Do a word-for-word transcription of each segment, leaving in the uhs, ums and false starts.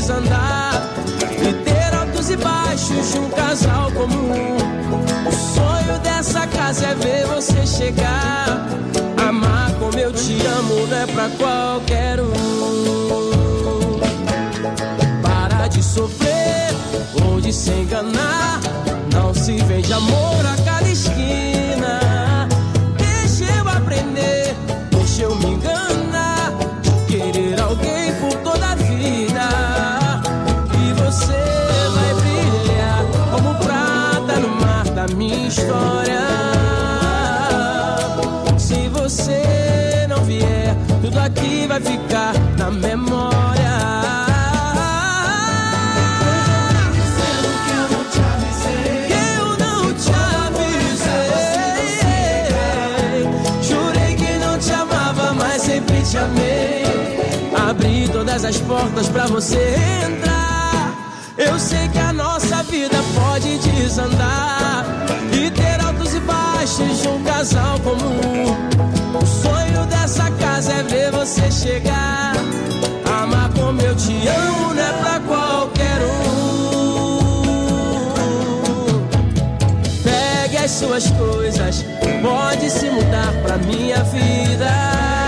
desandar e ter altos e baixos de um casal comum. O sonho dessa casa é ver você chegar. Amar como eu te amo não é pra qualquer um. Para de sofrer ou de se enganar. Não se vende amor a cada esquina. Deixa eu aprender, deixa eu me enganar. Querer alguém por toda a vida. E você vai brilhar como prata no mar da minha história. Se você não vier, tudo aqui vai ficar na memória. Te amei, abri todas as portas pra você entrar. Eu sei que a nossa vida pode desandar e ter altos e baixos de um casal comum. O sonho dessa casa é ver você chegar. Amar como eu te amo não é pra qualquer um. Pegue as suas coisas, pode se mudar pra minha vida.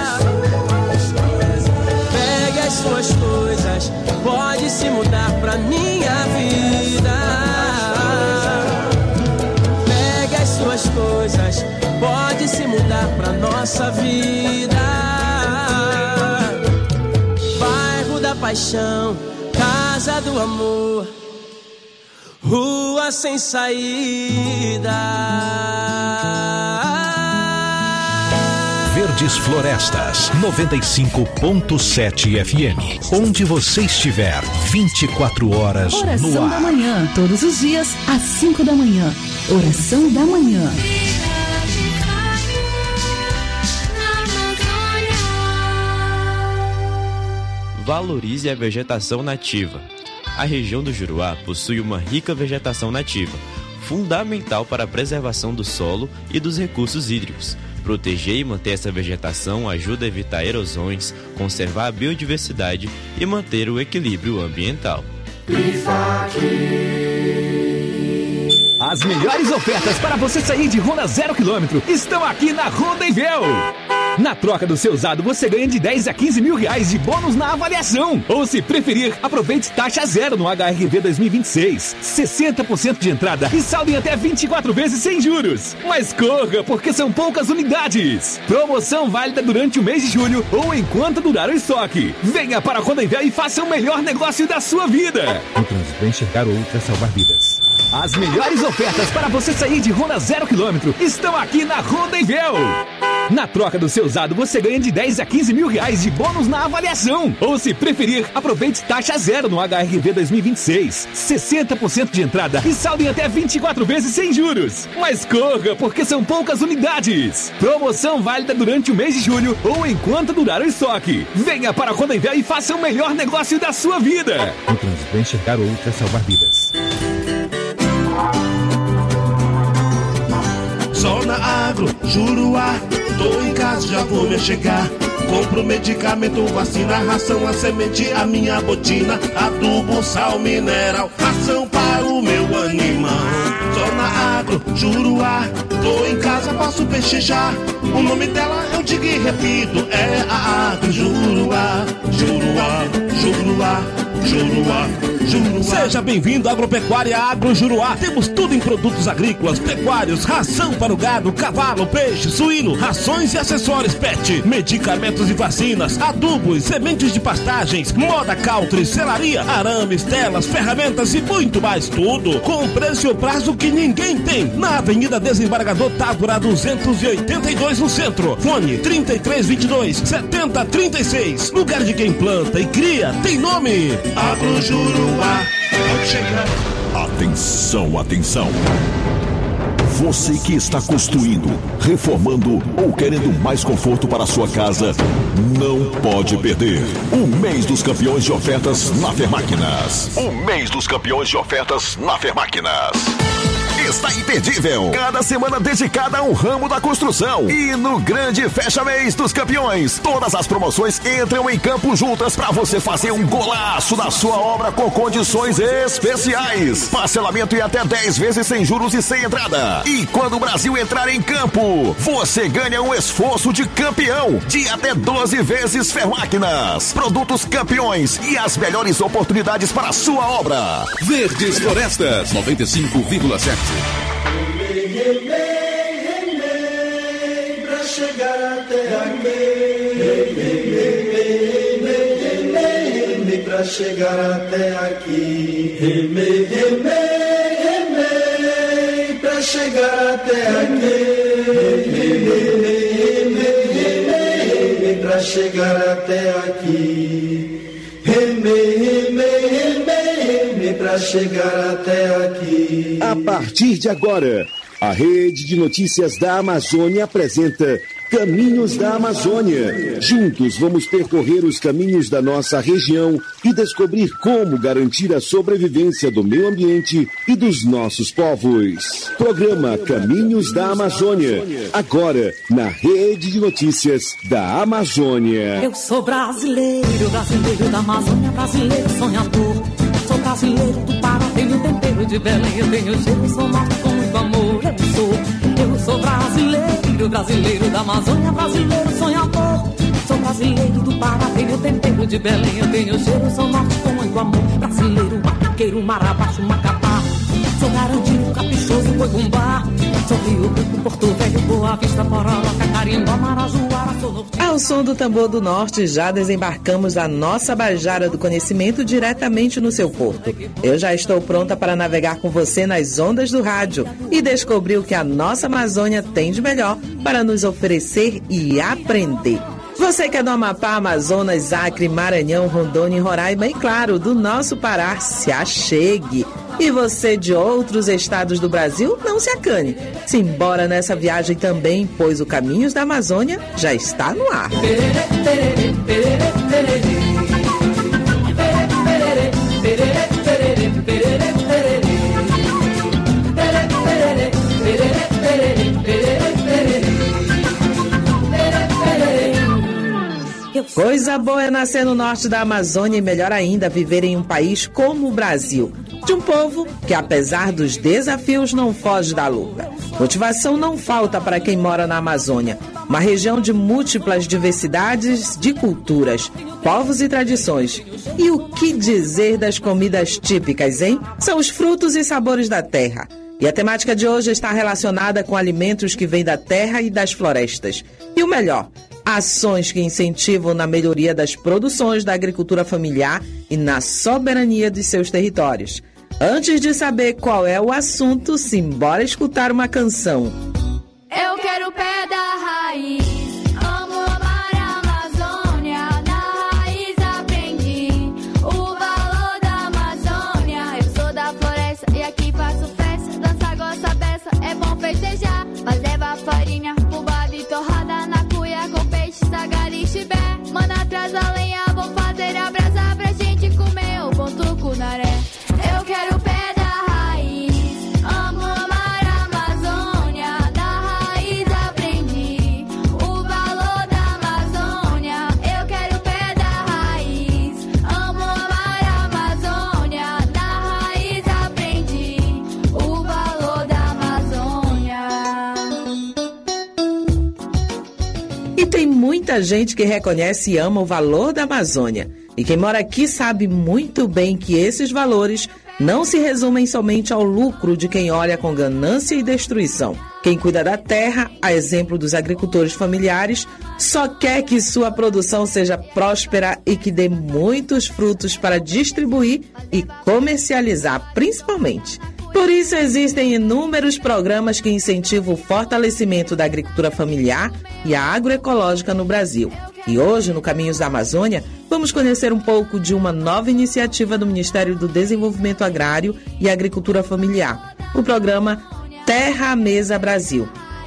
As suas coisas, pode se mudar pra minha vida. Pega as suas coisas, pode se mudar pra nossa vida. Bairro da paixão, casa do amor, rua sem saída. Verdes Florestas, noventa e cinco ponto sete F M. Onde você estiver, vinte e quatro horas Oração no ar. da manhã, todos os dias, às cinco da manhã. Oração da manhã. Valorize a vegetação nativa. A região do Juruá possui uma rica vegetação nativa, fundamental para a preservação do solo e dos recursos hídricos. Proteger e manter essa vegetação ajuda a evitar erosões, conservar a biodiversidade e manter o equilíbrio ambiental. As melhores ofertas para você sair de Honda zero quilômetro estão aqui na Honda Invel. Na troca do seu usado, você ganha de dez a quinze mil reais de bônus na avaliação. Ou, se preferir, aproveite taxa zero no H R V dois mil e vinte e seis. sessenta por cento de entrada e saldo em até vinte e quatro vezes sem juros. Mas corra, porque são poucas unidades. Promoção válida durante o mês de julho ou enquanto durar o estoque. Venha para a Honda Invel e faça o melhor negócio da sua vida. O trânsito é enxergar outra, salvar vidas. As melhores ofertas para você sair de Honda zero quilômetro estão aqui na Honda Invel. Na troca do seu usado, você ganha de dez a quinze mil reais de bônus na avaliação. Ou, se preferir, aproveite taxa zero no H R V dois mil e vinte e seis. sessenta por cento de entrada e saldo em até vinte e quatro vezes sem juros. Mas corra, porque são poucas unidades. Promoção válida durante o mês de julho ou enquanto durar o estoque. Venha para a Honda Invel e faça o melhor negócio da sua vida. O trânsito é enxergar outra, salvar vidas. Zona Agro, Juruá, tô em casa, já vou me chegar. Compro medicamento, vacina, ração, a semente, a minha botina, adubo, sal mineral, ração para o meu animal. Zona Agro, Juruá, tô em casa, posso pechinchar. O nome dela eu digo e repito, é a Agro Juruá, Juruá, Juruá, Juruá, Juruá. Seja bem-vindo à Agropecuária Agro Juruá. Temos tudo em produtos agrícolas, pecuários, ração para o gado, cavalo, peixe, suíno, rações e acessórios pet, medicamentos e vacinas, adubos, sementes de pastagens, moda country, selaria, arames, telas, ferramentas e muito mais. Tudo com preço e prazo que ninguém tem. Na Avenida Desembargador Távora duzentos e oitenta e dois no centro. Fone trinta e três, vinte e dois, setenta, trinta e seis. Lugar de quem planta e cria tem nome. Agro Juruá. Pode chegar. Atenção, atenção. Você que está construindo, reformando ou querendo mais conforto para a sua casa, não pode perder o mês dos campeões de ofertas na Fermáquinas. O mês dos campeões de ofertas na Fermáquinas. está imperdível. Cada semana dedicada a um ramo da construção. E no grande fecha-mês dos campeões, todas as promoções entram em campo juntas para você fazer um golaço na sua obra com condições especiais. Parcelamento em até dez vezes sem juros e sem entrada. E quando o Brasil entrar em campo, você ganha um esforço de campeão de até doze vezes Fermáquinas. Produtos campeões e as melhores oportunidades para a sua obra. Verdes Florestas noventa e cinco vírgula sete. Pra chegar até aqui, pra chegar até aqui, remei, remei, remei, pra chegar até aqui, remei, remei, remei, pra chegar até aqui, remei, remei, remei, pra chegar até aqui. A partir de agora, a Rede de Notícias da Amazônia apresenta Caminhos da Amazônia. Juntos vamos percorrer os caminhos da nossa região e descobrir como garantir a sobrevivência do meio ambiente e dos nossos povos. Programa Caminhos da Amazônia, agora na Rede de Notícias da Amazônia. Eu sou brasileiro, brasileiro da Amazônia, brasileiro sonhador. Sou brasileiro do Pará, tenho tempero de Belém, eu tenho jeito, sou norte com muito amor. Eu sou, eu sou brasileiro, brasileiro da Amazônia, brasileiro sonhador. Sou brasileiro do Pará, tenho tempero de Belém, eu tenho cheiro, sou norte com muito amor. Brasileiro, macaqueiro, marabaixo, macapá. Sou garantido, caprichoso, boi bumbá. Sou Rio Branco, Porto Velho, Boa Vista, Pororoca, Carimbó, Marajoara, sou norte. Ao som do tambor do norte, já desembarcamos a nossa Bajara do Conhecimento diretamente no seu porto. Eu já estou pronta para navegar com você nas ondas do rádio e descobrir o que a nossa Amazônia tem de melhor para nos oferecer e aprender. Você que é do Amapá, Amazonas, Acre, Maranhão, Rondônia e Roraima e, claro, do nosso Pará, se achegue. E você de outros estados do Brasil, não se acane. Simbora nessa viagem também, pois o Caminhos da Amazônia já está no ar. Coisa boa é nascer no norte da Amazônia e melhor ainda viver em um país como o Brasil. De um povo que, apesar dos desafios, não foge da luta. Motivação não falta para quem mora na Amazônia, uma região de múltiplas diversidades de culturas, povos e tradições. E o que dizer das comidas típicas, hein? São os frutos e sabores da terra. E a temática de hoje está relacionada com alimentos que vêm da terra e das florestas. E o melhor, ações que incentivam na melhoria das produções da agricultura familiar e na soberania de seus territórios. Antes de saber qual é o assunto, simbora escutar uma canção. Eu quero o pé da raiz, amo amar a Amazônia, na raiz aprendi o valor da Amazônia. Eu sou da floresta e aqui faço festa, dança, gosta, beça, é bom festejar. Mas leva farinha, fubá e torrada na cuia com peixe, sagar e chibé. Manda atrás a lenha, vou fazer a brasa pra gente comer o bom tucunaré. Eu quero o pé da raiz, amo amar a Amazônia, da raiz aprendi o valor da Amazônia. Eu quero o pé da raiz, amo amar a Amazônia, da raiz aprendi o valor da Amazônia. E tem muita gente que reconhece e ama o valor da Amazônia. E quem mora aqui sabe muito bem que esses valores não se resumem somente ao lucro de quem olha com ganância e destruição. Quem cuida da terra, a exemplo dos agricultores familiares, só quer que sua produção seja próspera e que dê muitos frutos para distribuir e comercializar, principalmente. Por isso existem inúmeros programas que incentivam o fortalecimento da agricultura familiar e a agroecológica no Brasil. E hoje, no Caminhos da Amazônia, vamos conhecer um pouco de uma nova iniciativa do Ministério do Desenvolvimento Agrário e Agricultura Familiar, o programa Terra à Mesa Brasil.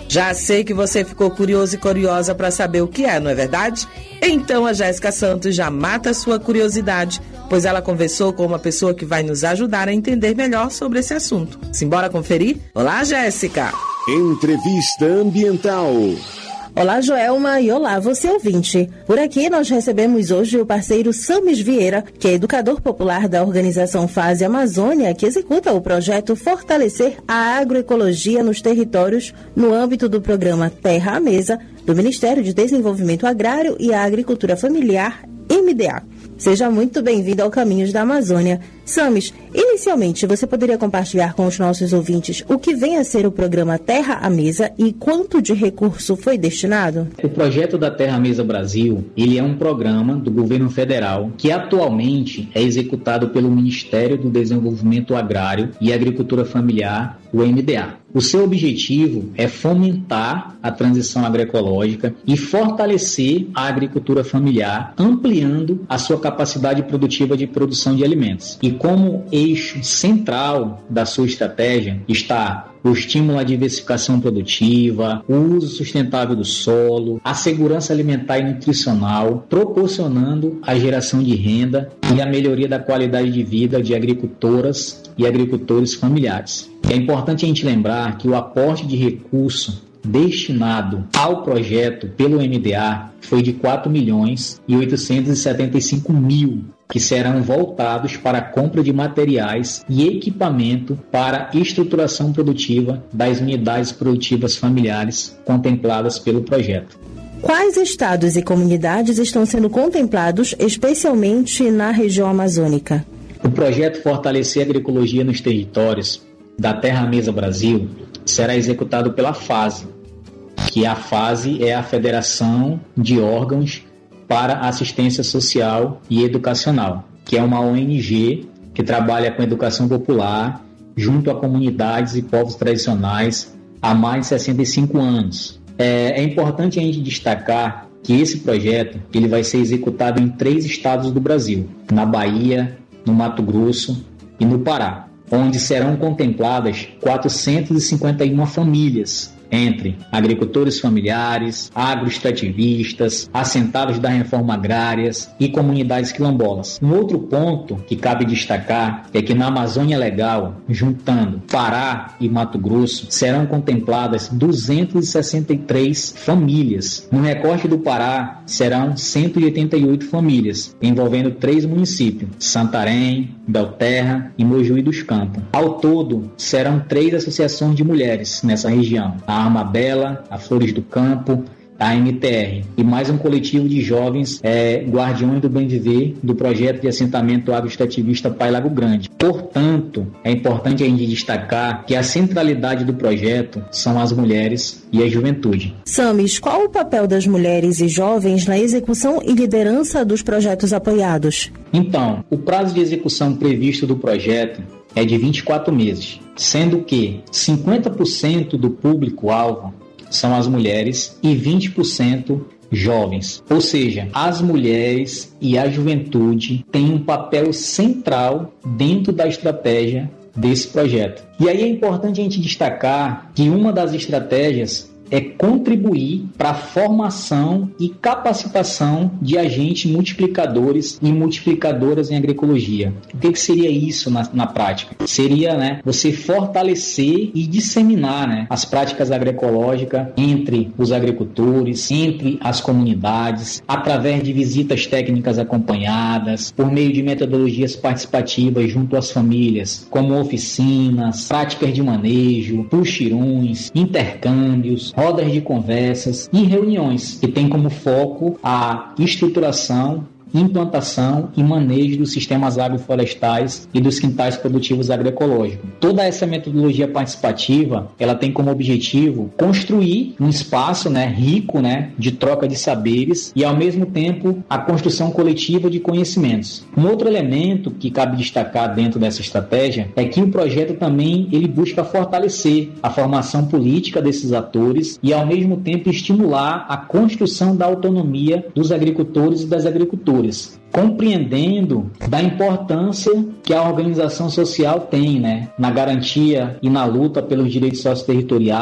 Já sei que você ficou curioso e curiosa para saber o que é, não é verdade? Então a Jéssica Santos já mata a sua curiosidade, pois ela conversou com uma pessoa que vai nos ajudar a entender melhor sobre esse assunto. Simbora conferir? Olá, Jéssica! Entrevista Ambiental. Olá, Joelma, e olá, você ouvinte. Por aqui nós recebemos hoje o parceiro Samis Vieira, que é educador popular da organização Fase Amazônia, que executa o projeto Fortalecer a Agroecologia nos Territórios no âmbito do programa Terra à Mesa, do Ministério de Desenvolvimento Agrário e Agricultura Familiar, M D A. Seja muito bem-vindo ao Caminhos da Amazônia. Samis, inicialmente você poderia compartilhar com os nossos ouvintes o que vem a ser o programa Terra à Mesa e quanto de recurso foi destinado? O projeto da Terra à Mesa Brasil, ele é um programa do governo federal que atualmente é executado pelo Ministério do Desenvolvimento Agrário e Agricultura Familiar, o M D A. O seu objetivo é fomentar a transição agroecológica e fortalecer a agricultura familiar, ampliando a sua capacidade produtiva de produção de alimentos. E como eixo central da sua estratégia está o estímulo à diversificação produtiva, o uso sustentável do solo, a segurança alimentar e nutricional, proporcionando a geração de renda e a melhoria da qualidade de vida de agricultoras e agricultores familiares. É importante a gente lembrar que o aporte de recurso destinado ao projeto pelo M D A foi de quatro milhões e oitocentos e setenta e cinco mil, que serão voltados para a compra de materiais e equipamento para estruturação produtiva das unidades produtivas familiares contempladas pelo projeto. Quais estados e comunidades estão sendo contemplados, especialmente na região amazônica? O projeto Fortalecer a Agroecologia nos Territórios da Terra à Mesa Brasil será executado pela Fase, que a Fase é a Federação de Órgãos para Assistência Social e Educacional, que é uma O N G que trabalha com educação popular junto a comunidades e povos tradicionais há mais de sessenta e cinco anos. É, é importante a gente destacar que esse projeto ele vai ser executado em três estados do Brasil, na Bahia, no Mato Grosso e no Pará, onde serão contempladas quatrocentas e cinquenta e uma famílias, entre agricultores familiares, agroextrativistas, assentados da reforma agrárias e comunidades quilombolas. Um outro ponto que cabe destacar é que na Amazônia Legal, juntando Pará e Mato Grosso, serão contempladas duzentas e sessenta e três famílias. No recorte do Pará, serão cento e oitenta e oito famílias, envolvendo três municípios, Santarém, Belterra e Mojuí dos Campos. Ao todo, serão três associações de mulheres nessa região, a Arma Bela, a Flores do Campo, a M T R, e mais um coletivo de jovens é, guardiões do bem viver do projeto de assentamento agroextrativista Pai Lago Grande. Portanto, é importante a gente destacar que a centralidade do projeto são as mulheres e a juventude. Samis, qual o papel das mulheres e jovens na execução e liderança dos projetos apoiados? Então, o prazo de execução previsto do projeto é de vinte e quatro meses, sendo que cinquenta por cento do público-alvo são as mulheres e vinte por cento jovens. Ou seja, as mulheres e a juventude têm um papel central dentro da estratégia desse projeto. E aí é importante a gente destacar que uma das estratégias é contribuir para a formação e capacitação de agentes multiplicadores e multiplicadoras em agroecologia. O que, que seria isso na, na prática? Seria, né, você fortalecer e disseminar, né, as práticas agroecológicas entre os agricultores, entre as comunidades, através de visitas técnicas acompanhadas, por meio de metodologias participativas junto às famílias, como oficinas, práticas de manejo, puxiruns, intercâmbios, rodas de conversas e reuniões que têm como foco a estruturação, implantação e manejo dos sistemas agroflorestais e dos quintais produtivos agroecológicos. Toda essa metodologia participativa, ela tem como objetivo construir um espaço, né, rico, né, de troca de saberes e, ao mesmo tempo, a construção coletiva de conhecimentos. Um outro elemento que cabe destacar dentro dessa estratégia é que o projeto também ele busca fortalecer a formação política desses atores e, ao mesmo tempo, estimular a construção da autonomia dos agricultores e das agricultoras, compreendendo da importância que a organização social tem, né, na garantia e na luta pelos direitos socioterritoriais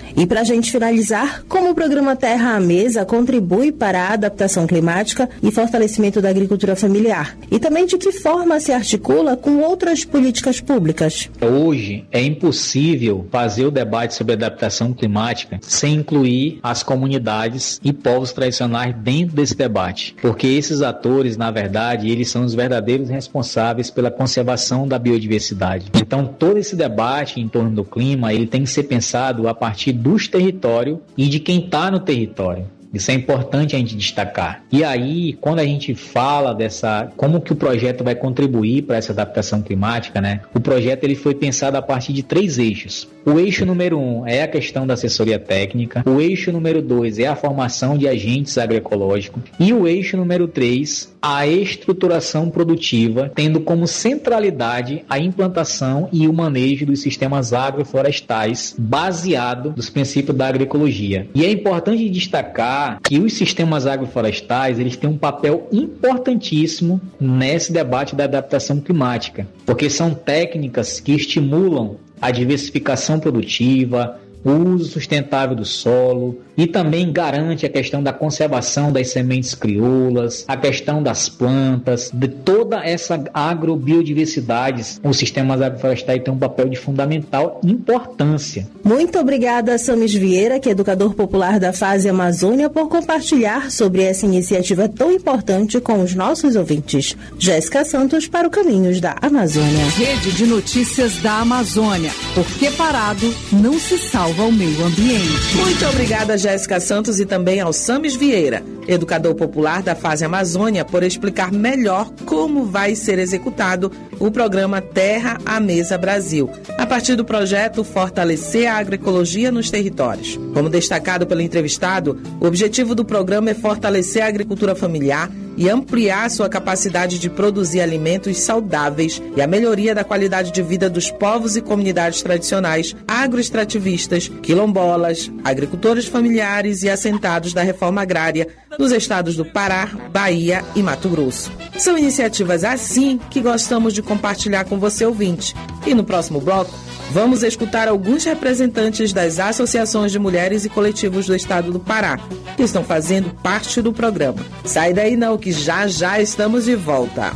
E para a gente finalizar, como o programa Terra à Mesa contribui para a adaptação climática e fortalecimento da agricultura familiar? E também de que forma se articula com outras políticas públicas? Hoje é impossível fazer o debate sobre adaptação climática sem incluir as comunidades e povos tradicionais dentro desse debate, porque esses atores, na verdade, eles são os verdadeiros responsáveis pela conservação da biodiversidade. Então, todo esse debate em torno do clima, ele tem que ser pensado a partir dos territórios e de quem está no território. Isso é importante a gente destacar. E aí, quando a gente fala dessa, como que o projeto vai contribuir para essa adaptação climática, né? O projeto ele foi pensado a partir de três eixos. O eixo número um é a questão da assessoria técnica. O eixo número dois é a formação de agentes agroecológicos. E o eixo número três, a estruturação produtiva, tendo como centralidade a implantação e o manejo dos sistemas agroflorestais, baseado nos princípios da agroecologia. E é importante destacar que os sistemas agroflorestais, eles têm um papel importantíssimo nesse debate da adaptação climática, porque são técnicas que estimulam a diversificação produtiva, o uso sustentável do solo e também garante a questão da conservação das sementes crioulas, a questão das plantas, de toda essa agrobiodiversidade. Os sistemas agroflorestais têm um papel de fundamental importância. Muito obrigada, Samis Vieira, que é educador popular da Fase Amazônia, por compartilhar sobre essa iniciativa tão importante com os nossos ouvintes. Jéssica Santos para o Caminhos da Amazônia. Rede de Notícias da Amazônia. Porque parado não se salva o meio ambiente. Muito obrigada, Jéssica Santos, e também ao Samis Vieira, educador popular da Fase Amazônia, por explicar melhor como vai ser executado o programa Terra à Mesa Brasil, a partir do projeto Fortalecer a Agroecologia nos Territórios. Como destacado pelo entrevistado, o objetivo do programa é fortalecer a agricultura familiar e ampliar sua capacidade de produzir alimentos saudáveis e a melhoria da qualidade de vida dos povos e comunidades tradicionais, agroextrativistas, quilombolas, agricultores familiares e assentados da reforma agrária nos estados do Pará, Bahia e Mato Grosso. São iniciativas assim que gostamos de compartilhar com você, ouvinte. E no próximo bloco, vamos escutar alguns representantes das associações de mulheres e coletivos do estado do Pará, que estão fazendo parte do programa. Sai daí não, que já já estamos de volta.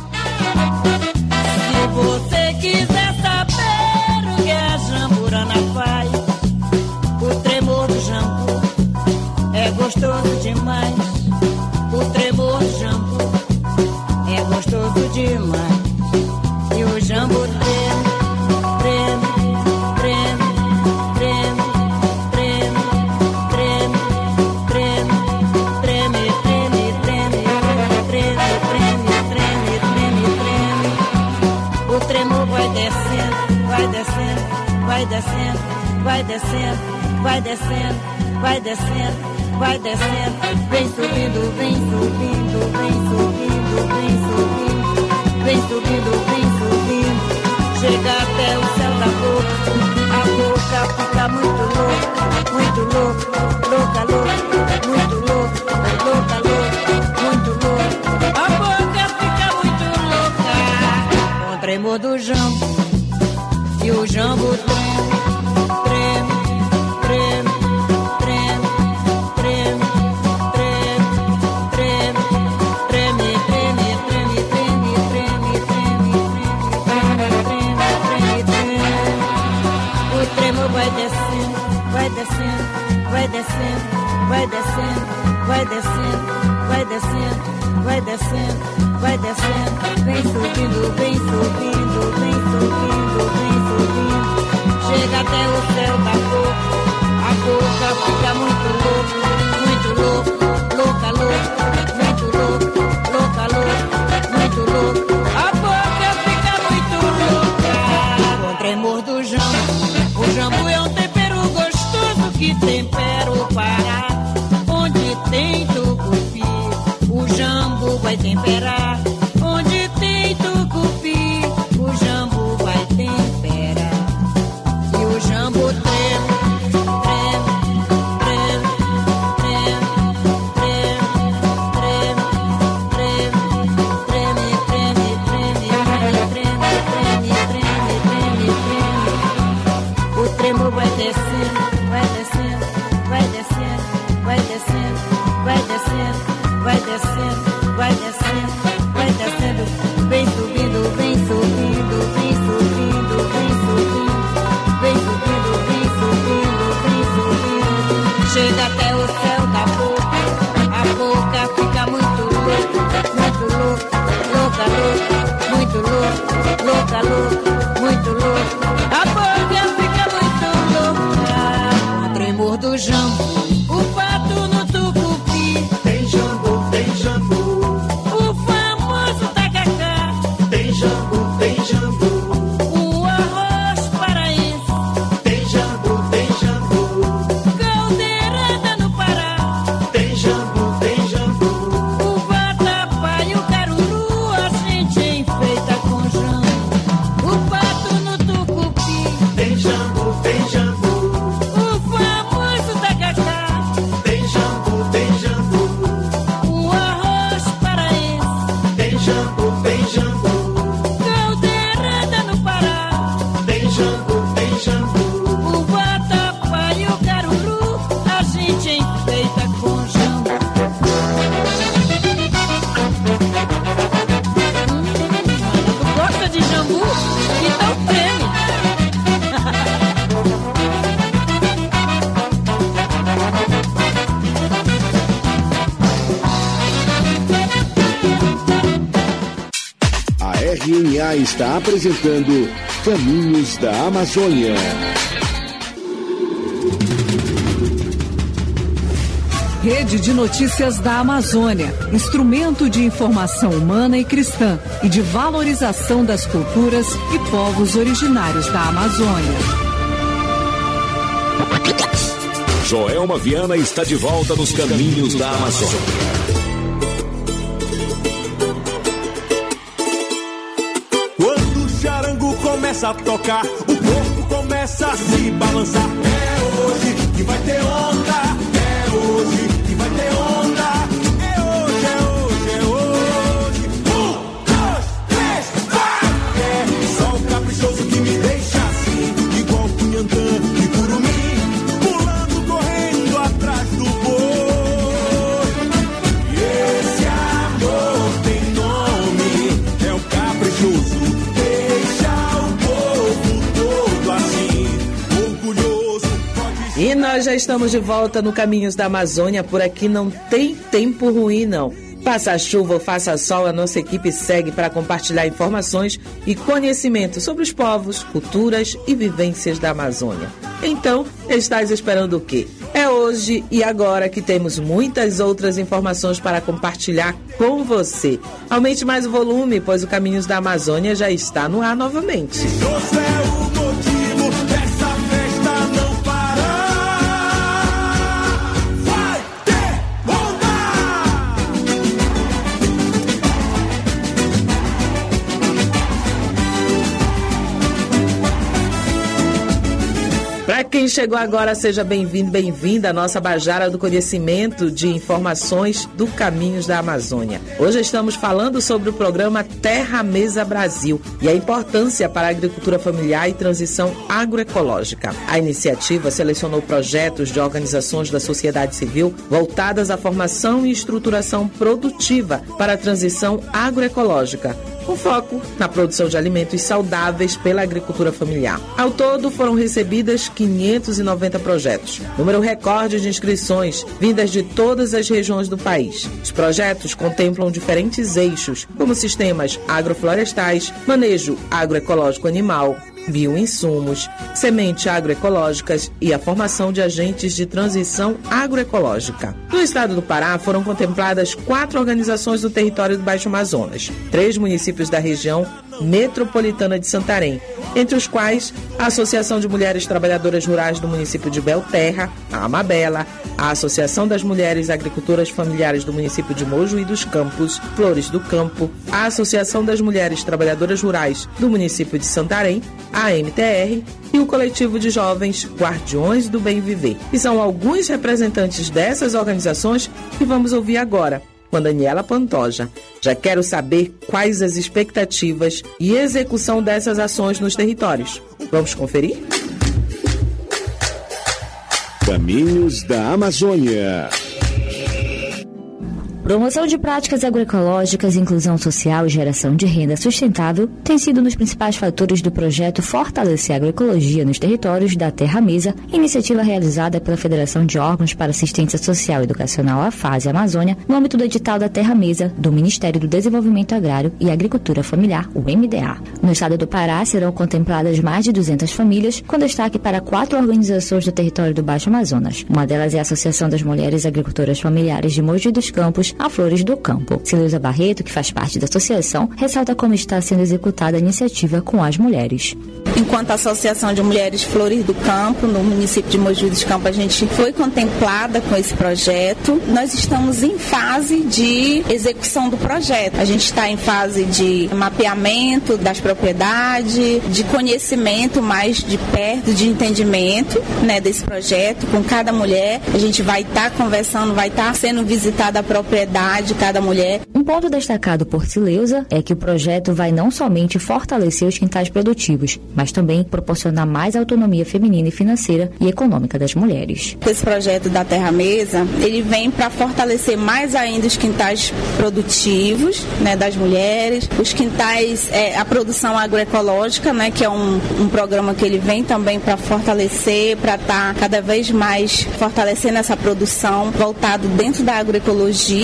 Se você quiser saber o que a jamburana faz, o tremor do jambu é gostoso demais. O tremor do jambu é gostoso demais. E o jambu treme, treme, treme, treme, treme, treme, treme, treme, treme, treme, treme, treme, treme, treme. O tremor vai descendo, vai descendo, vai descendo, vai descendo, vai descendo, vai descendo, vai descendo. Vem subindo, vem subindo, vem subindo, vem subindo, vem subindo, vem subindo. Chega até o céu da boca, a boca fica muito louca, muito louca, louca, louca, muito louca, louca, louca, muito louca. A boca fica muito louca com o tremor do jambo, e o jambo treme, treme, treme, treme, treme, treme, treme, treme, treme, treme, treme, treme, treme, treme, treme. O tremor vai descendo, vai descendo, vai descendo, vai descendo, vai descendo, vai descendo, vai descendo, vai descendo. Vem subindo, vem subindo, vem subindo, vem subindo. Chega até o céu da boca, a boca fica muito louca, muito louca, louca, louca, muito louca, louca, louca, muito louca. A boca fica muito louca com o tremor do jambu. O jambu é um tempero gostoso que tempera o Pará. Onde tem tucupi, o jambu vai temperar. Onde tem tucupi, o jambu vai temperar. E o jambu treme, treme, treme, treme, treme, treme, treme, treme, treme, treme, treme, treme, treme, treme, treme. O tremor vai descendo, vai descendo, R N A está apresentando Caminhos da Amazônia. Rede de Notícias da Amazônia, instrumento de informação humana e cristã e de valorização das culturas e povos originários da Amazônia. Joelma Viana está de volta nos Caminhos da Amazônia. Quando o charango começa a tocar, o corpo começa a se balançar. É hoje que vai ter onda. É hoje que vai ter onda. É hoje, é hoje, é hoje. Um, dois, três, vai! É sol caprichoso que me deixa assim, igual Cunhantã e Curumim, pulando, correndo atrás do boi. E esse amor tem nome, é o caprichoso. Deixa o povo todo assim, orgulhoso. E nós já estamos de volta no Caminhos da Amazônia. Por aqui não tem tempo ruim, não. Faça chuva ou faça sol, a nossa equipe segue para compartilhar informações e conhecimento sobre os povos, culturas e vivências da Amazônia. Então, estás esperando o quê? É hoje e agora que temos muitas outras informações para compartilhar com você. Aumente mais o volume, pois o Caminhos da Amazônia já está no ar novamente. Para quem chegou agora, seja bem-vindo, bem-vinda à nossa Bajara do Conhecimento de Informações do Caminhos da Amazônia. Hoje estamos falando sobre o programa Terra Mesa Brasil e a importância para a agricultura familiar e transição agroecológica. A iniciativa selecionou projetos de organizações da sociedade civil voltadas à formação e estruturação produtiva para a transição agroecológica, com foco na produção de alimentos saudáveis pela agricultura familiar. Ao todo, foram recebidas quinhentos e noventa projetos, número recorde de inscrições vindas de todas as regiões do país. Os projetos contemplam diferentes eixos, como sistemas agroflorestais, manejo agroecológico animal, bioinsumos, sementes agroecológicas e a formação de agentes de transição agroecológica. No estado do Pará, foram contempladas quatro organizações do território do Baixo Amazonas, três municípios da região metropolitana de Santarém, entre os quais a Associação de Mulheres Trabalhadoras Rurais do município de Belterra, a Amabela, a Associação das Mulheres Agricultoras Familiares do município de Mojuí dos Campos, Flores do Campo, a Associação das Mulheres Trabalhadoras Rurais do município de Santarém, a M T R e o coletivo de jovens Guardiões do Bem Viver. E são alguns representantes dessas organizações que vamos ouvir agora, com a Daniela Pantoja. Já quero saber quais as expectativas e execução dessas ações nos territórios. Vamos conferir? Caminhos da Amazônia. Promoção de práticas agroecológicas, inclusão social e geração de renda sustentável tem sido um dos principais fatores do projeto Fortalecer a Agroecologia nos Territórios da Terra Mesa, iniciativa realizada pela Federação de Órgãos para Assistência Social e Educacional AFASE Amazônia, no âmbito do edital da Terra Mesa do Ministério do Desenvolvimento Agrário e Agricultura Familiar, o M D A. No estado do Pará serão contempladas mais de duzentas famílias, com destaque para quatro organizações do território do Baixo Amazonas. Uma delas é a Associação das Mulheres Agricultoras Familiares de Mojuí dos Campos, a Flores do Campo. Sileuza Barreto, que faz parte da associação, ressalta como está sendo executada a iniciativa com as mulheres. Enquanto a Associação de Mulheres Flores do Campo, no município de Mojuí dos Campos, a gente foi contemplada com esse projeto. Nós estamos em fase de execução do projeto. A gente está em fase de mapeamento das propriedades, de conhecimento mais de perto, de entendimento, né, desse projeto com cada mulher. A gente vai estar tá conversando, vai estar tá sendo visitada a propriedade de cada mulher. Um ponto destacado por Sileuza é que o projeto vai não somente fortalecer os quintais produtivos, mas também proporcionar mais autonomia feminina e financeira e econômica das mulheres. Esse projeto da Terra Mesa, ele vem para fortalecer mais ainda os quintais produtivos, né, das mulheres, os quintais, é, a produção agroecológica, né, que é um, um programa que ele vem também para fortalecer, para estar tá cada vez mais fortalecendo essa produção voltado dentro da agroecologia,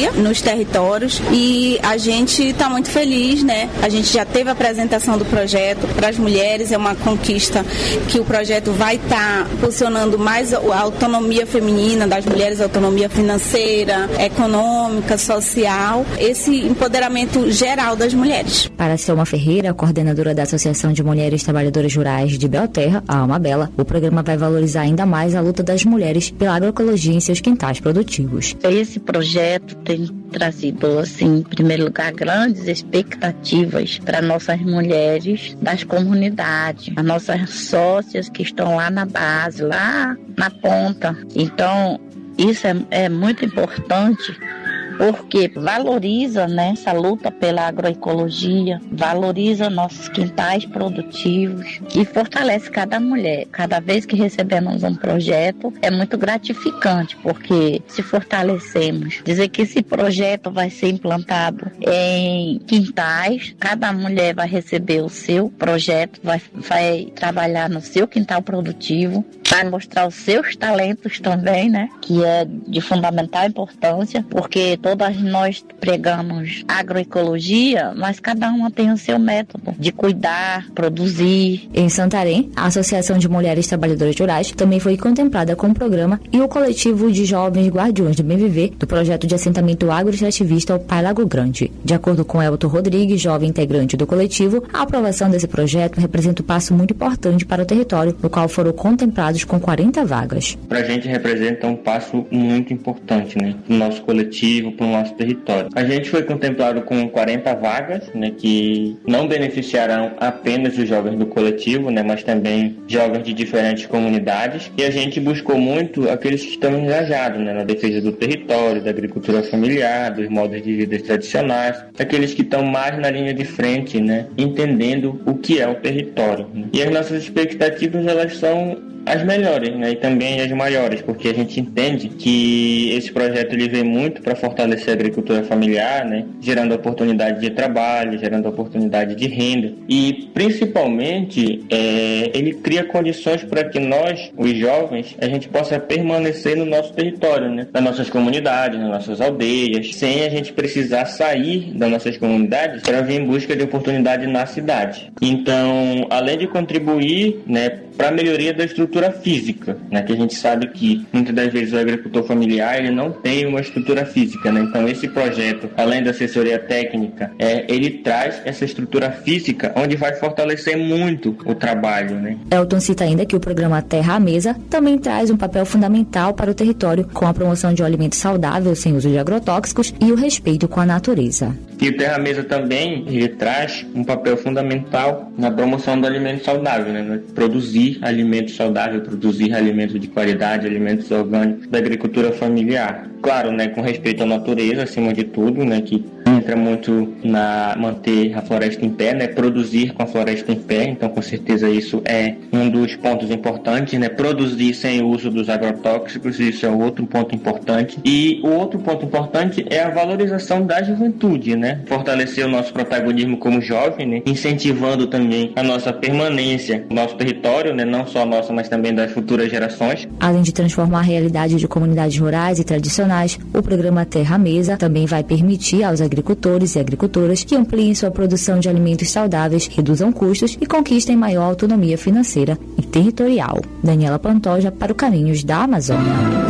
dia nos territórios e a gente está muito feliz, né? A gente já teve a apresentação do projeto para as mulheres, é uma conquista que o projeto vai estar tá posicionando mais a autonomia feminina das mulheres, a autonomia financeira, econômica, social, esse empoderamento geral das mulheres. Para Selma Ferreira, coordenadora da Associação de Mulheres Trabalhadoras Rurais de Belterra, a Almabela, o programa vai valorizar ainda mais a luta das mulheres pela agroecologia em seus quintais produtivos. Esse projeto tem trazido, assim, em primeiro lugar, grandes expectativas para nossas mulheres das comunidades, as nossas sócias que estão lá na base, lá na ponta. Então, isso é, é muito importante, porque valoriza, né, essa luta pela agroecologia, valoriza nossos quintais produtivos e fortalece cada mulher. Cada vez que recebemos um projeto é muito gratificante, porque se fortalecemos, dizer que esse projeto vai ser implantado em quintais, cada mulher vai receber o seu projeto, vai, vai trabalhar no seu quintal produtivo, vai mostrar os seus talentos também, né, que é de fundamental importância, porque todas nós pregamos agroecologia, mas cada uma tem o seu método de cuidar, produzir. Em Santarém, a Associação de Mulheres Trabalhadoras Rurais também foi contemplada com o programa e o coletivo de jovens guardiões do bem viver do projeto de assentamento agroextrativista Pai Lago Grande. De acordo com Elton Rodrigues, jovem integrante do coletivo, a aprovação desse projeto representa um passo muito importante para o território, no qual foram contemplados com quarenta vagas. Para a gente representa um passo muito importante, né, para o nosso coletivo, para o nosso território. A gente foi contemplado com quarenta vagas, né, que não beneficiarão apenas os jovens do coletivo, né, mas também jovens de diferentes comunidades. E a gente buscou muito aqueles que estão engajados, né, na defesa do território, da agricultura familiar, dos modos de vida tradicionais, aqueles que estão mais na linha de frente, né, entendendo o que é o território, né. E as nossas expectativas, elas são as melhores, né, e também as maiores, porque a gente entende que esse projeto ele vem muito para fortalecer a agricultura familiar, né, gerando oportunidade de trabalho, gerando oportunidade de renda e principalmente é, ele cria condições para que nós, os jovens, a gente possa permanecer no nosso território, né, nas nossas comunidades, nas nossas aldeias, sem a gente precisar sair das nossas comunidades para vir em busca de oportunidade na cidade. Então, além de contribuir, né, para a melhoria da estrutura física, né, que a gente sabe que muitas das vezes o agricultor familiar ele não tem uma estrutura física, né, então esse projeto, além da assessoria técnica, é, ele traz essa estrutura física onde vai fortalecer muito o trabalho, né. Elton cita ainda que o programa Terra à Mesa também traz um papel fundamental para o território com a promoção de um alimento saudável sem uso de agrotóxicos e o respeito com a natureza. E o Terra à Mesa também ele traz um papel fundamental na promoção do alimento saudável, né, produzir alimento saudável, produzir alimentos de qualidade, alimentos orgânicos da agricultura familiar. Claro, né, com respeito à natureza, acima de tudo, né, que entra muito na manter a floresta em pé, né, produzir com a floresta em pé, então com certeza isso é um dos pontos importantes, né, produzir sem o uso dos agrotóxicos, isso é outro ponto importante. E o outro ponto importante é a valorização da juventude, né, fortalecer o nosso protagonismo como jovem, né, incentivando também a nossa permanência no nosso território, né, não só a nossa, mas também das futuras gerações. Além de transformar a realidade de comunidades rurais e tradicionais, o programa Terra à Mesa também vai permitir aos agricultores e agricultoras que ampliem sua produção de alimentos saudáveis, reduzam custos e conquistem maior autonomia financeira e territorial. Daniela Pantoja para o Caminhos da Amazônia.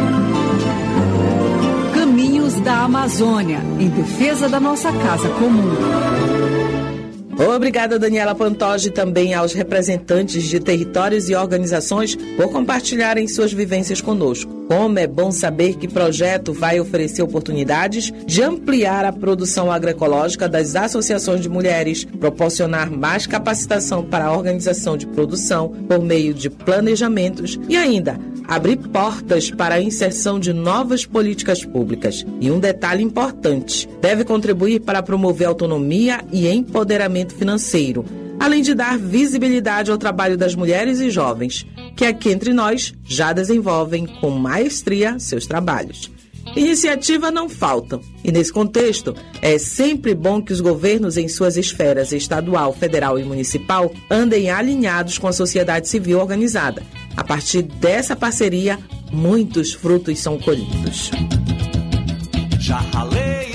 Caminhos da Amazônia, em defesa da nossa casa comum. Obrigada, Daniela Pantoja, e também aos representantes de territórios e organizações por compartilharem suas vivências conosco. Como é bom saber que o projeto vai oferecer oportunidades de ampliar a produção agroecológica das associações de mulheres, proporcionar mais capacitação para a organização de produção por meio de planejamentos e ainda abrir portas para a inserção de novas políticas públicas. E um detalhe importante, deve contribuir para promover autonomia e empoderamento financeiro, além de dar visibilidade ao trabalho das mulheres e jovens, que aqui entre nós já desenvolvem com maestria seus trabalhos. Iniciativa não faltam, e nesse contexto é sempre bom que os governos em suas esferas estadual, federal e municipal andem alinhados com a sociedade civil organizada. A partir dessa parceria, muitos frutos são colhidos. Já ralei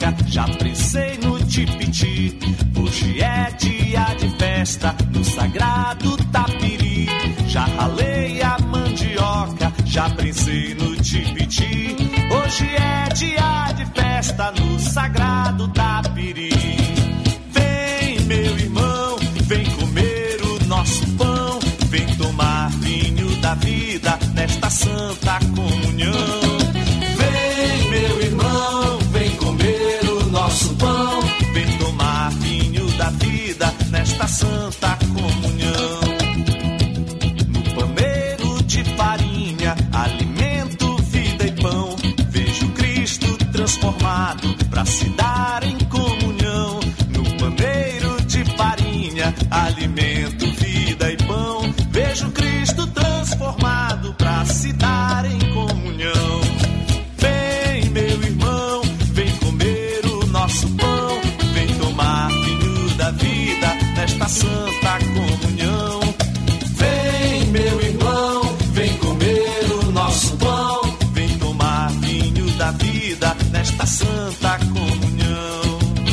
mandioca, já prensei no tipiti. Hoje é dia de festa no sagrado tapiri. Já ralei a mandioca, já prensei no tipiti. Hoje é dia de festa no sagrado tapiri. Vem, meu irmão, vem comer o nosso pão. Vem tomar vinho da vida nesta santa comunhão. Vem, meu irmão, vem comer o nosso pão. Vem tomar vinho da vida nesta santa comunhão. No paneiro de farinha, alimento, vida e pão. Vejo Cristo transformado pra se dar em comunhão. No paneiro de farinha, alimento, vida e pão. Vejo Cristo transformado pra se dar em comunhão. Vem, meu irmão, vem comer o nosso pão. Vem tomar vinho da vida nesta santa comunhão. Vem, meu irmão, vem comer o nosso pão. Vem tomar vinho da vida nesta santa comunhão.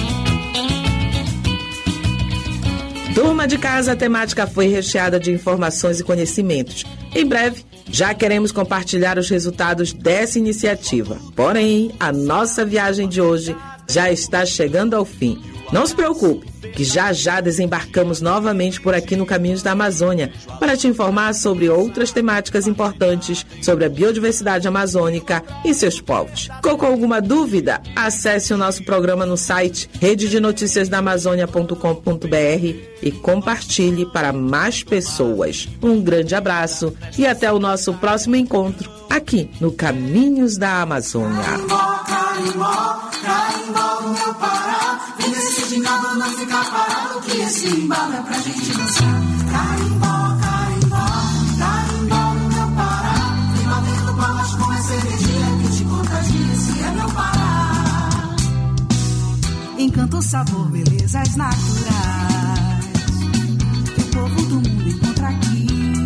Turma de Casa, a temática foi recheada de informações e conhecimentos. Em breve, já queremos compartilhar os resultados dessa iniciativa. Porém, a nossa viagem de hoje já está chegando ao fim. Não se preocupe, que já já desembarcamos novamente por aqui no Caminhos da Amazônia para te informar sobre outras temáticas importantes sobre a biodiversidade amazônica e seus povos. Ficou com alguma dúvida? Acesse o nosso programa no site rede de notícias da amazônia ponto com ponto b r e compartilhe para mais pessoas. Um grande abraço e até o nosso próximo encontro aqui no Caminhos da Amazônia. Carimbó, carimbó do meu Pará, vem desse gingado, não fica parado, que esse embalo é pra gente dançar. Carimbó, carimbó, carimbó do meu Pará, vem batendo palmas com essa energia que te contagia, esse é meu Pará. Encanto, sabor, belezas naturais, que o povo do mundo encontra aqui.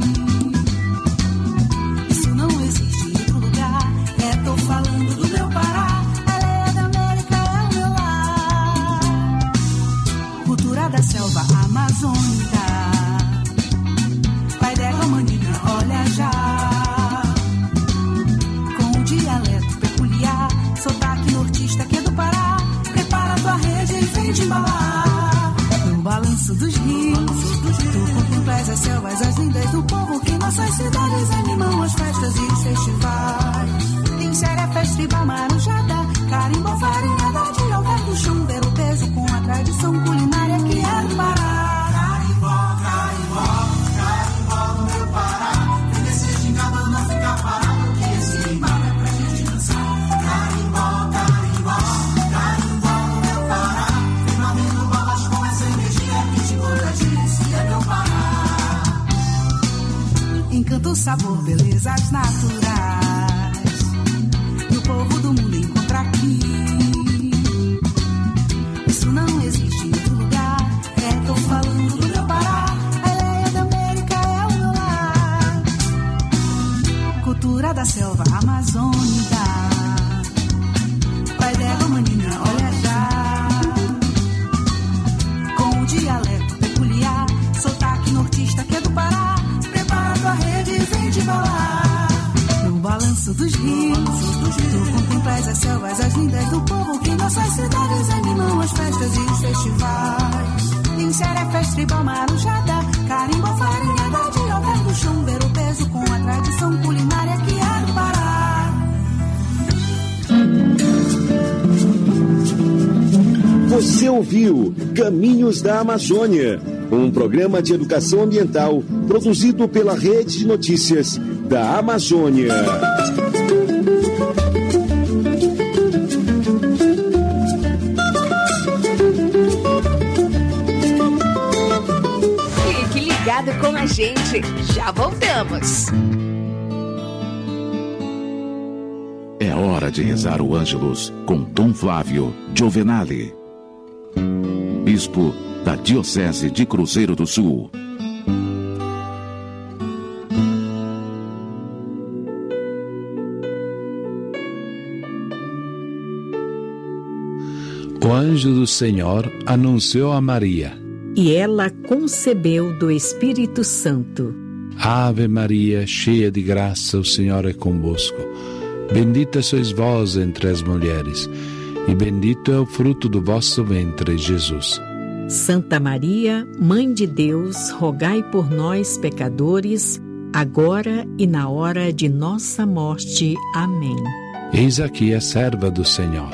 Isso não existe em outro lugar, é, tô falando do meu Pará. Da selva amazônica, pai dela, maninha, olha já, com um dialeto peculiar, sotaque nortista que é do Pará, prepara tua rede e vem te embalar. No balanço dos rios, tu contemplas as selvas, as lindas do povo que nossas cidades animam as festas e os festivais. Tem séria festival, marujada, carimbó, farinhada de alverdo, chumbeiro, peso com a tradição culinária que é do Pará. Carimbó, carimbó, carimbó do meu Pará, vem desse gingado, não fica parado, que esse embalo é pra gente dançar. Carimbó, carimbó, carimbó do meu Pará, vem batendo balas com essa energia que te contagia, esse é meu Pará. Encanto, sabor, belezas naturais, e o povo do mundo encontra aqui. Isso não existe em outro lugar, é, tô falando do meu Pará, a Eleia da América é o meu lar. Cultura da selva amazônica, pai dela, maninha, olha já, com um dialeto peculiar, sotaque nortista que é do Pará, prepara tua rede e vem te embalar. No balanço dos rios, tu contemplas as selvas, as lindas do povo que nossas cidades animam as festas e os festivais. Tem séria festival, marujada, carimbó, farinhada de alverdo, chumbeiro, peso com a tradição culinária que é do Pará. Você ouviu Caminhos da Amazônia, um programa de educação ambiental produzido pela Rede de Notícias da Amazônia. Fique ligado com a gente, já voltamos. É hora de rezar o Ângelus com Dom Flávio Giovenali, bispo da Diocese de Cruzeiro do Sul. anjo do Senhor anunciou a Maria. E ela concebeu do Espírito Santo. Ave Maria, cheia de graça, o Senhor é convosco. Bendita sois vós entre as mulheres, e bendito é o fruto do vosso ventre, Jesus. Santa Maria, Mãe de Deus, rogai por nós, pecadores, agora e na hora de nossa morte. Amém. Eis aqui a serva do Senhor.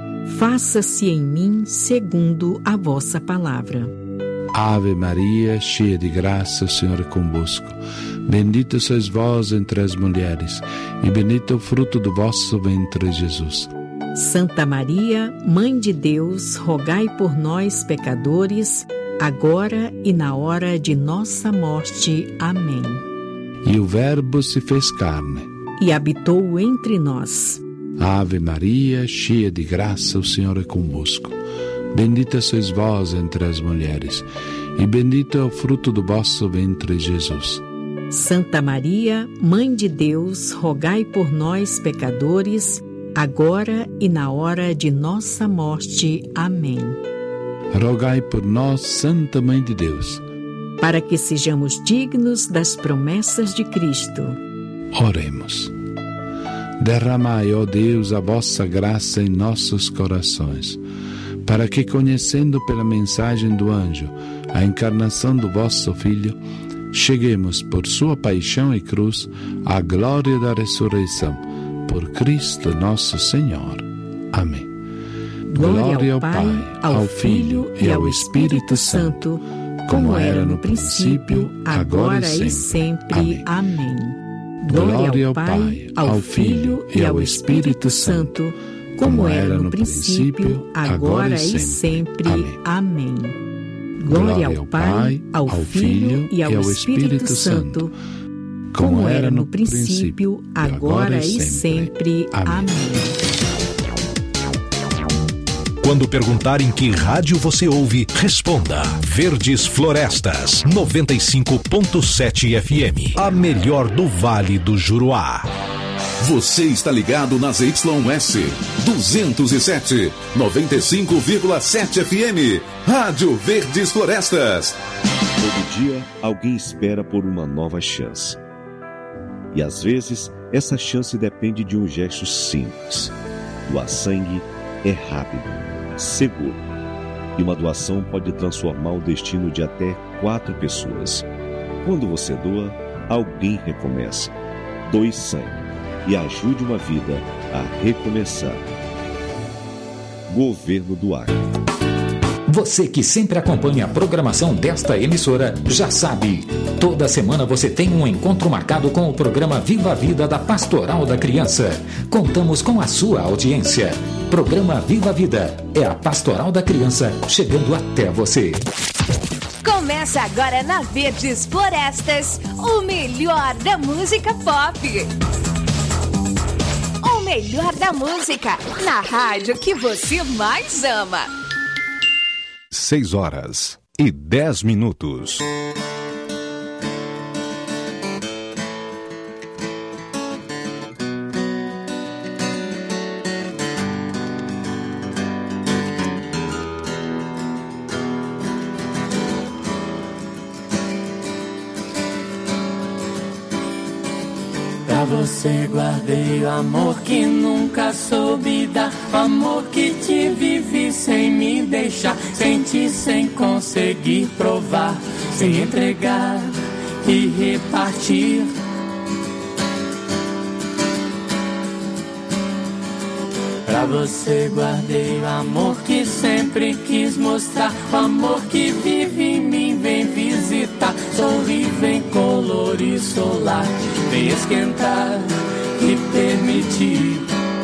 Faça-se em mim segundo a vossa palavra. Ave Maria, cheia de graça, o Senhor é convosco. Bendita sois vós entre as mulheres, e bendito é o fruto do vosso ventre, Jesus. Santa Maria, Mãe de Deus, rogai por nós, pecadores, agora e na hora de nossa morte. Amém. E o Verbo se fez carne e habitou entre nós. Ave Maria, cheia de graça, o Senhor é convosco. Bendita sois vós entre as mulheres, e bendito é o fruto do vosso ventre, Jesus. Santa Maria, Mãe de Deus, rogai por nós, pecadores, agora e na hora de nossa morte. Amém. Rogai por nós, Santa Mãe de Deus, para que sejamos dignos das promessas de Cristo. Oremos. Derramai, ó Deus, a vossa graça em nossos corações, para que, conhecendo pela mensagem do anjo a encarnação do vosso Filho, cheguemos por sua paixão e cruz à glória da ressurreição, por Cristo nosso Senhor. Amém. Glória, Glória ao Pai, ao Filho e ao Espírito Santo, como era no princípio, agora e sempre. Amém. Glória ao Pai, ao Filho e ao Espírito Santo, como era no princípio, agora e sempre. Amém. Glória ao Pai, ao Filho e ao Espírito Santo, como era no princípio, agora e sempre. Amém. Quando perguntarem que rádio você ouve, responda Verdes Florestas, noventa e cinco ponto sete F M, a melhor do Vale do Juruá. Você está ligado nas Y S duzentos e sete, noventa e cinco vírgula sete F M, Rádio Verdes Florestas. Todo dia alguém espera por uma nova chance. E às vezes essa chance depende de um gesto simples. Doar sangue é rápido, seguro, e uma doação pode transformar o destino de até quatro pessoas. Quando você doa, alguém recomeça. Doe sangue e ajude uma vida a recomeçar. Governo do Acre. Você que sempre acompanha a programação desta emissora já sabe, toda semana você tem um encontro marcado com o programa Viva a Vida da Pastoral da Criança. Contamos com a sua audiência. Programa Viva a Vida é a Pastoral da Criança chegando até você. Começa agora na Verdes Florestas, o melhor da música pop. O melhor da música, na rádio que você mais ama. Seis horas e dez minutos. Pra você guardei o amor que nunca soube dar, o amor que te vivi sem me deixar, senti sem conseguir provar, sem entregar e repartir. Pra você guardei o amor que sempre quis mostrar, o amor que vive em mim, vem visitar, sorri, vem colorir solar, vem esquentar e permitir.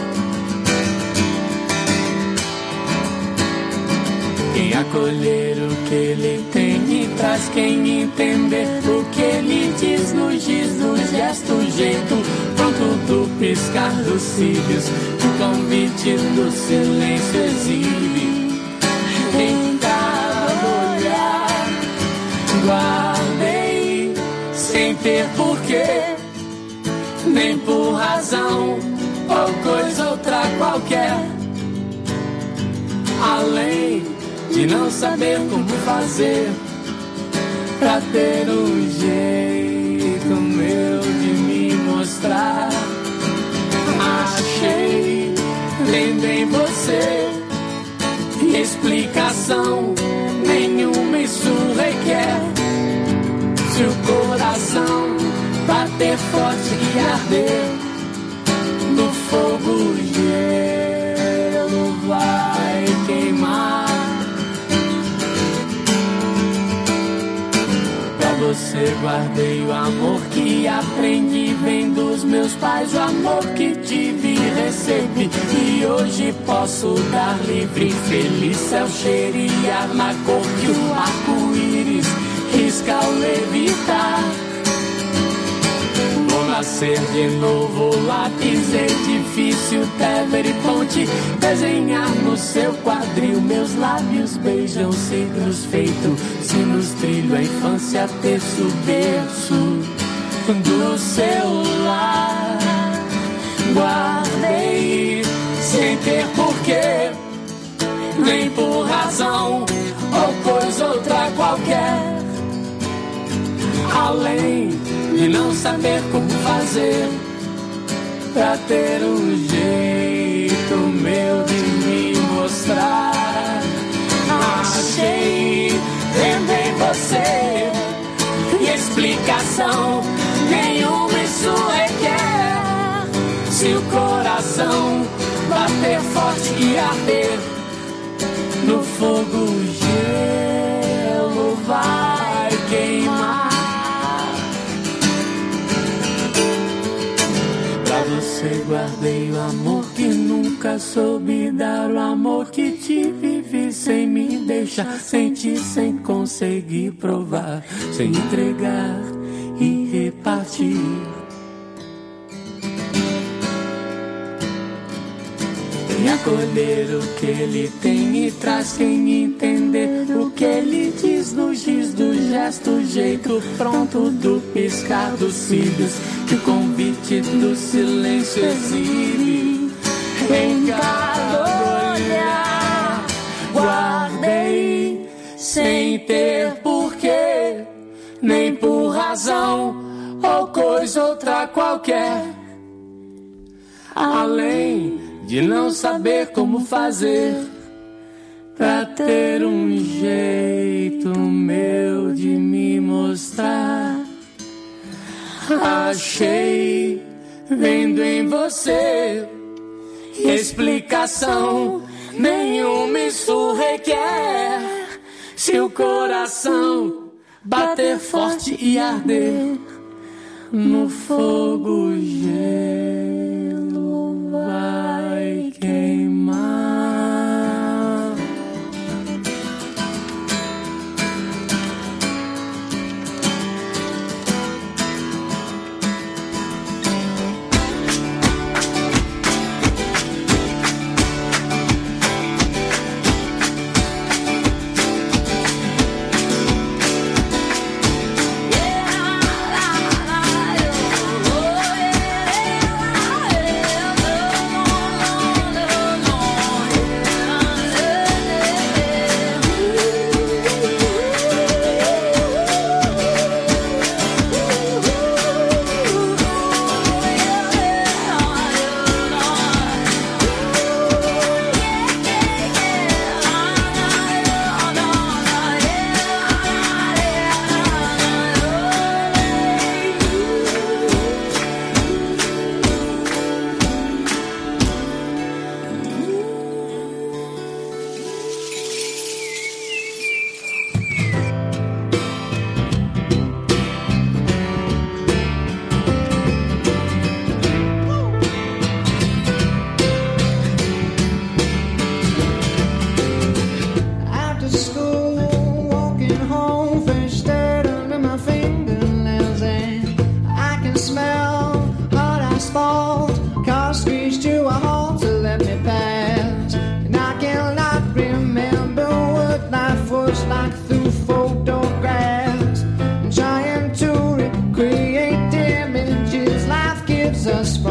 Quem acolher o que ele tem e traz, quem entender o que ele diz, nos diz no gesto, jeito, pronto do piscar dos cílios, o convite do silêncio exibe. Em cada olhar guardei, sem ter porquê, nem por razão, ou coisa outra qualquer. A além de não saber como fazer pra ter um jeito meu de me mostrar. Achei lendo em você explicação nenhuma, isso requer. Se o coração bater forte e arder no fogo, gelo vai queimar. Pra você guardei o amor que aprendi, vem dos meus pais, o amor que tive e recebi, e hoje posso dar livre. Feliz céu, cheiro e ar na cor que o arco-íris risca ao levitar. Vou nascer de novo, lápis, edifício, Tever e ponte, desenhar no seu quadril. Meus lábios beijam signos feito sinos, trilho a infância, terço, berço do seu lar. Guardei sem ter porquê, nem por razão ou coisa outra qualquer, além de não saber como fazer pra ter um jeito meu de me mostrar. Achei vendo em você explicação nenhuma, isso requer. Se o coração bater forte e arder no fogo, gelo vai queimar. Pra você guardei o amor que nunca soube dar, o amor que te vivi sem me deixar sentir, sem conseguir provar, sem entregar e repartir. E acolher o que ele tem e traz quem entender o que ele diz no giz do gesto, jeito pronto do piscar dos cílios, que o convite do silêncio exibe em cada olhar. Guardei sem ter porquê, nem por razão ou coisa outra qualquer, além de não saber como fazer pra ter um jeito meu de me mostrar. Achei vendo em você explicação nenhuma, isso requer. Se o coração bater forte e arder no fogo, gelo vai queimar.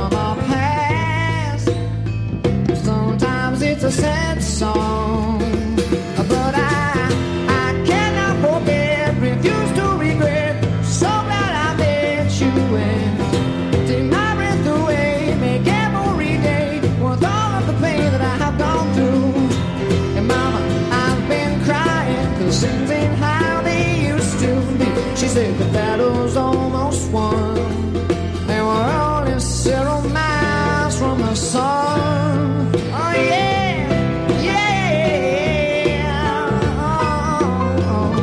It's a sad song. 'cause things ain't how they used to be. She said the battle's almost won, and we're only several miles from the sun. Oh yeah, yeah. Oh, oh.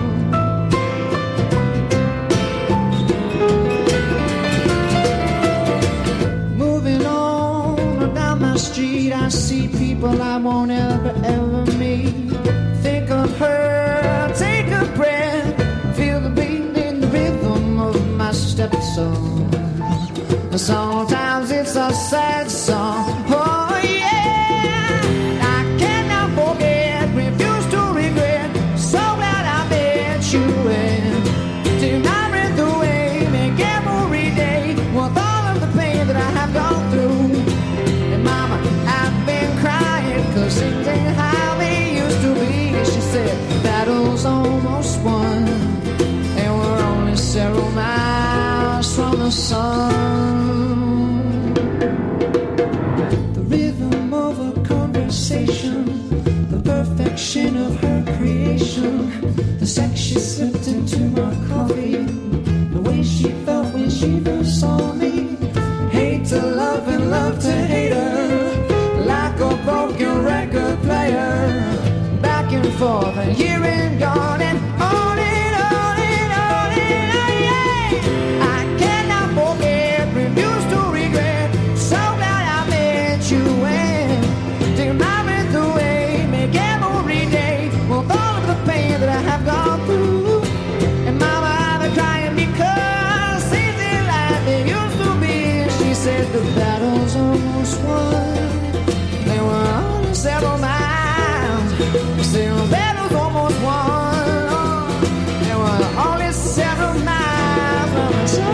Moving on down my street, I see people I won't ever, ever meet. Think of her, take a breath, feel the beat in the rhythm of my step song. Sometimes it's a sad song. Oh yeah, I cannot forget, refuse to regret. So glad I met you and till I read the way, make every day with all of the pain that I have gone through. And mama, I've been crying 'cause things ain't how they used to be. She said, battle's almost won, and we're only several miles from the sun. The rhythm of a conversation, the perfection of her creation, the sex she slipped into my coffee, the way she felt when she first saw me. Hate to love and love to hate her, like a broken record player, back and forth and here and gone and on and on and on and on, yeah. I cannot forget, refuse to regret. So glad I met you and till I read the way, make every day with all of the pain that I have gone through. And mama, I've been crying because things ain't like they used to be. She said the battle's almost won, and we're only several miles. Still the battle's almost won, and we're only several miles from the sun.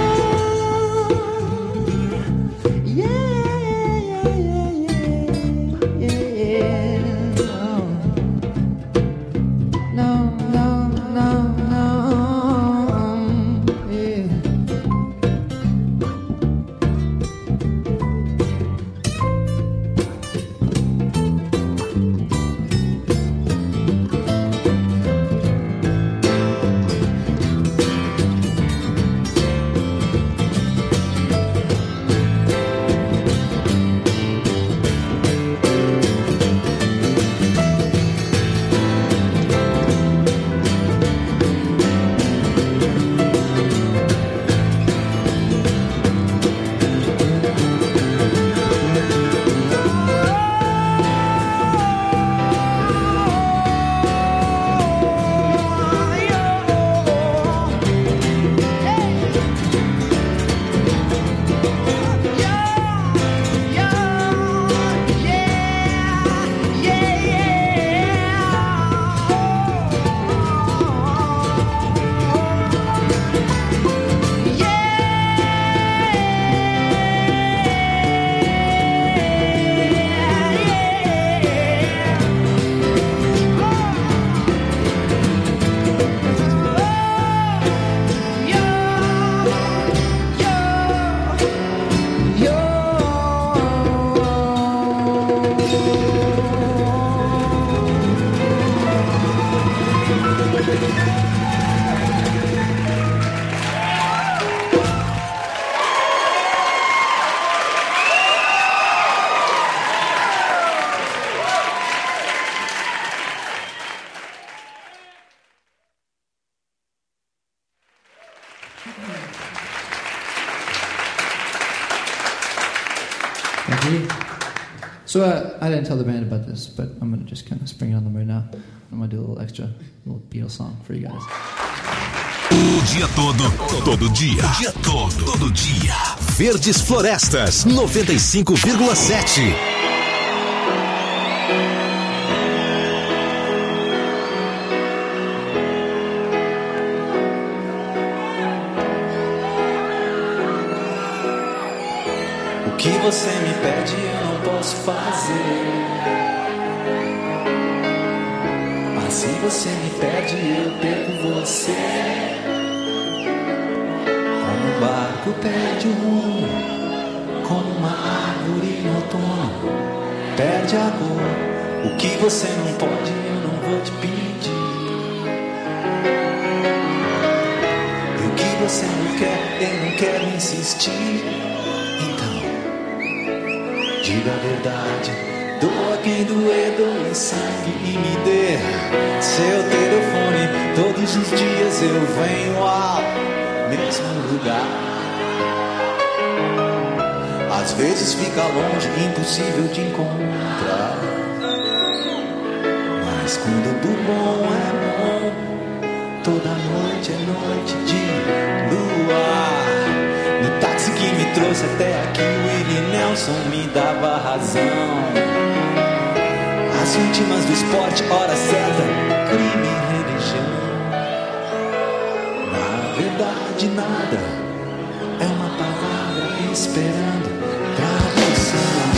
Yeah, yeah, yeah, yeah. No, no, no, no, yeah. Thank you. So uh, I didn't tell the band about this, but I'm going to just kind of spring it on them right now. I'm going to do a little extra, little Beatles song for you guys. O dia todo, todo dia, o dia todo, todo dia. Verdes Florestas, noventa e cinco vírgula sete. O que você me pede eu não posso fazer, mas se você me pede eu perco você. Como um barco perde o rumo, como uma árvore no outono perde a cor. O que você não pode eu não vou te pedir, eu não quero insistir. Então, diga a verdade, doa quem doer, doe sangue e me dê seu telefone. Todos os dias eu venho ao mesmo lugar. Às vezes fica longe, impossível de encontrar. Mas quando do bom é bom, toda noite é noite de luar. No táxi que me trouxe até aqui, o Willie Nelson me dava razão. As vítimas do esporte, hora certa, crime e religião. Na verdade nada, é uma palavra esperando tradução.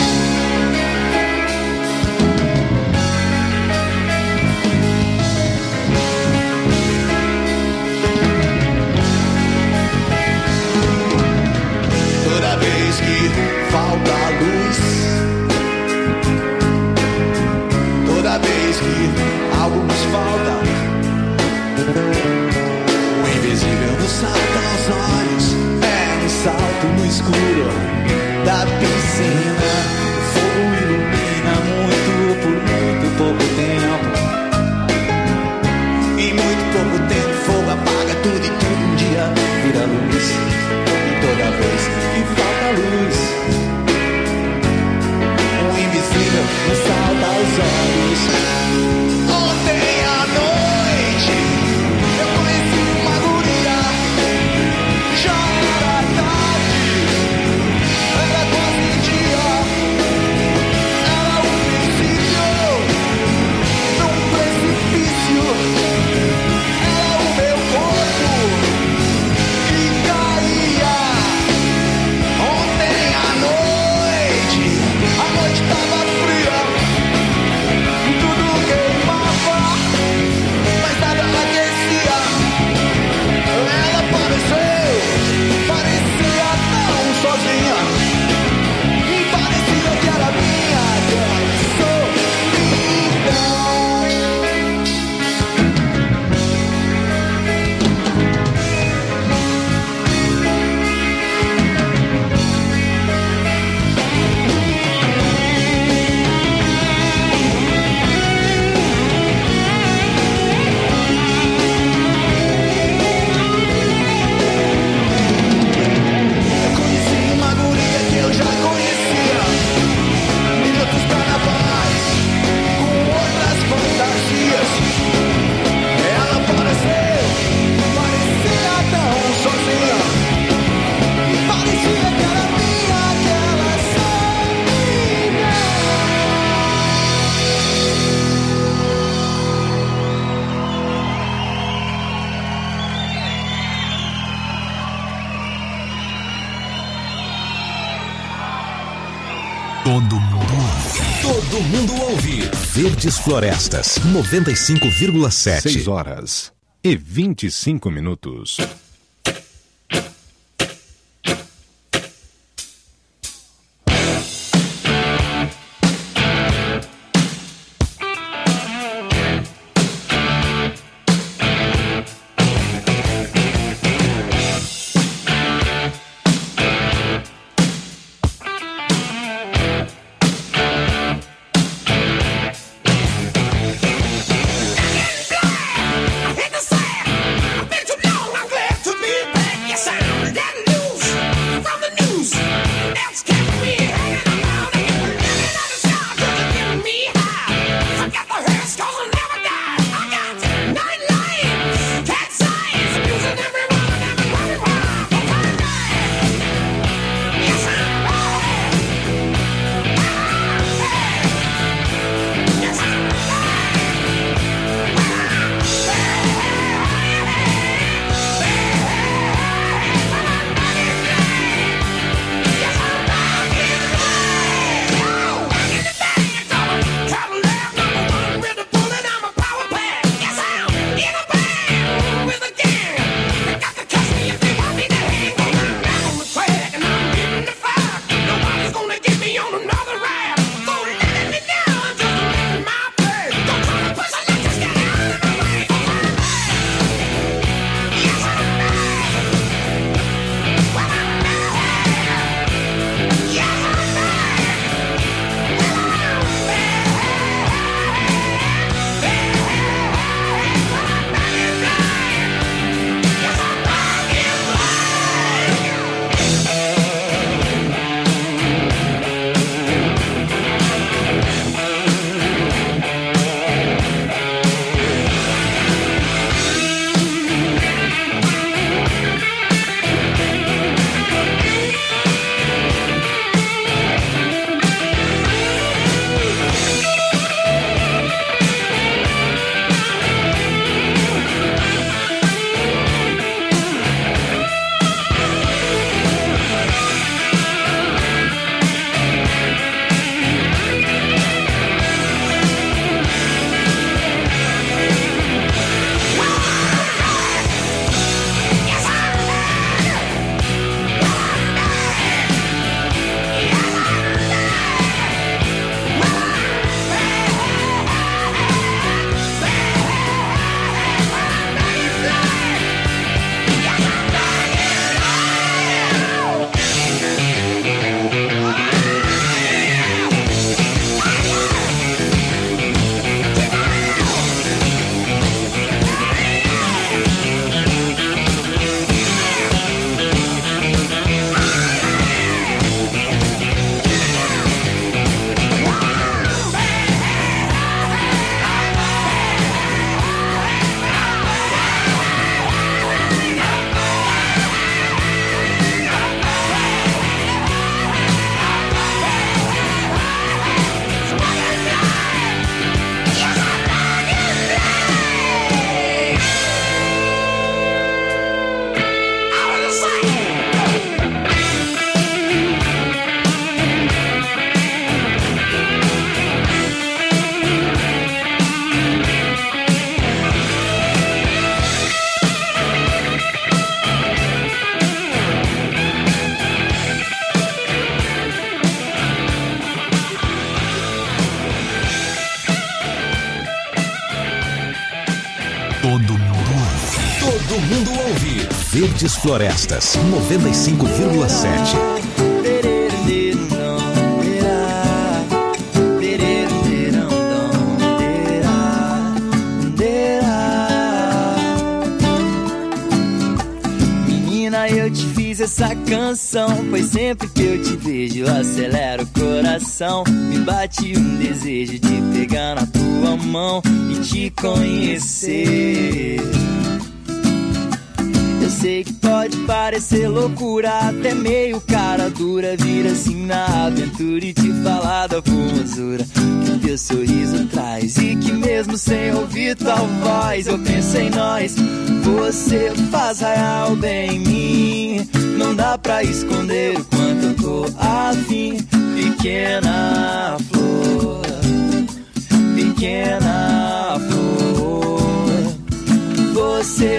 Toda vez que falta a luz, toda vez que algo nos falta, o invisível nos salta aos olhos. É um salto no escuro da piscina. O fogo ilumina muito por muito pouco tempo. Em muito pouco tempo o fogo apaga tudo e tudo um dia vira luz. E toda vez que falta luz, o invisível nos salta aos olhos. Ontem à noite eu conheci uma guria. Já era tarde, era quase dia. Era um princípio num precipício. Era o meu corpo que caía. Ontem à noite, a noite tava fria, tudo queimava, mas nada aquecia. Ela apareceu, parecia tão sozinha, parecia que era minha aquela solidão. Eu conheci uma guria que eu já conhecia, em outros carnavais, com outras fantasias. Ela apareceu, parecia tão sozinha, parecia que era minha aquela solidão. Todo mundo ouve. Todo mundo ouve. Verdes Florestas, noventa e cinco vírgula sete. seis horas e vinte e cinco minutos. Hit the sand, I've been too long, I'm glad Todo mundo ouve. Verdes Florestas, noventa e cinco vírgula sete. Menina, eu te fiz essa canção, pois sempre que eu te vejo acelera o coração. Me bate um desejo de pegar na tua mão e te conhecer. Eu sei que pode parecer loucura, até meio cara dura, vir assim na aventura e te falar da formosura que teu sorriso traz, e que mesmo sem ouvir tua voz eu penso em nós. Você faz raiar o bem em mim, não dá pra esconder o quanto eu tô afim. Pequena flor, pequena flor, você